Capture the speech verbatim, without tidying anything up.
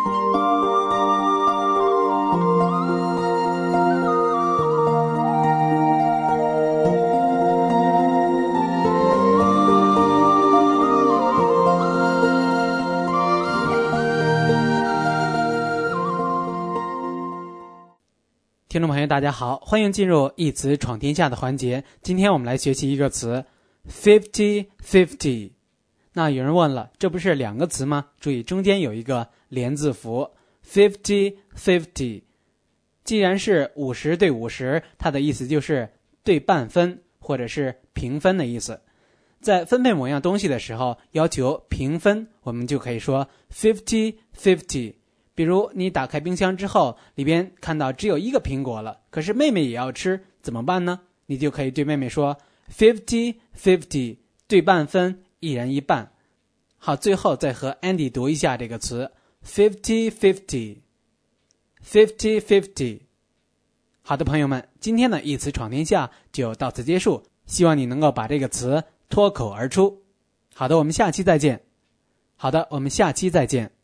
听众朋友大家好，欢迎进入一词闯天下的环节。今天我们来学习一个词 fifty fifty。 那有人问了，这不是两个词吗？注意中间有一个连字符 fifty fifty。 既然是五十对五十，它的意思就是对半分或者是平分的意思。在分配某样东西的时候要求平分，我们就可以说 fifty fifty。比如你打开冰箱之后，里边看到只有一个苹果了，可是妹妹也要吃，怎么办呢？你就可以对妹妹说 fifty fifty， 对半分，一人一半。好，最后再和 Andy 读一下这个词 fifty fifty fifty fifty。 好的朋友们，今天的一词闯天下就到此结束，希望你能够把这个词脱口而出。好的，我们下期再见。好的，我们下期再见。